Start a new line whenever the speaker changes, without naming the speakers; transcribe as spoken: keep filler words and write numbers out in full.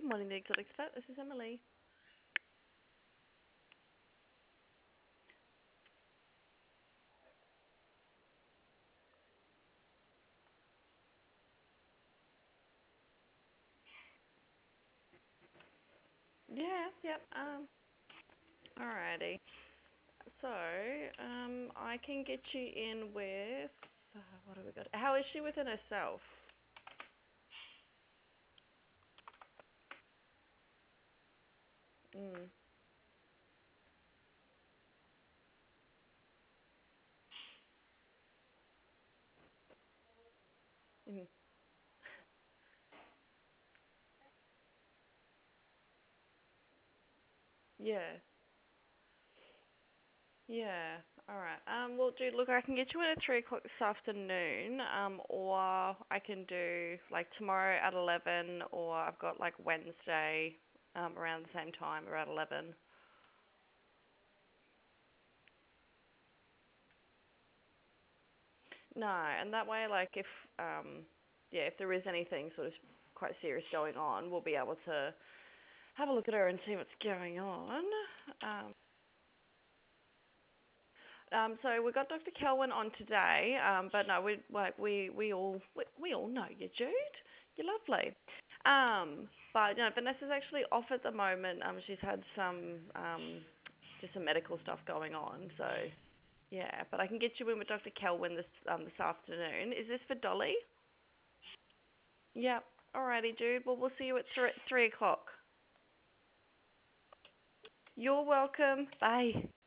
Morning, the Exotic Vet. This is Emily. Yeah, yep. Um, alrighty. So, um, I can get you in with. Uh, what have we got? How is she within herself? Mm. Mm. Yeah. Yeah. All right. Um. Well, dude, look, I can get you in at three o'clock this afternoon. Um. Or I can do like tomorrow at eleven, or I've got like Wednesday, um, around the same time, around eleven. No, and that way, like, if um, yeah, if there is anything sort of quite serious going on, we'll be able to have a look at her and see what's going on. Um, um, so we got Doctor Kelvin on today, um, but no, we like we we all we, we all know you, Jude. You're lovely. Um, but you know, Vanessa's actually off at the moment. Um, she's had some um, just some medical stuff going on. So yeah, but I can get you in with Doctor Kelvin this um this afternoon. Is this for Dolly? Yep. Alrighty, dude. Well, we'll see you at three, three o'clock. You're welcome. Bye.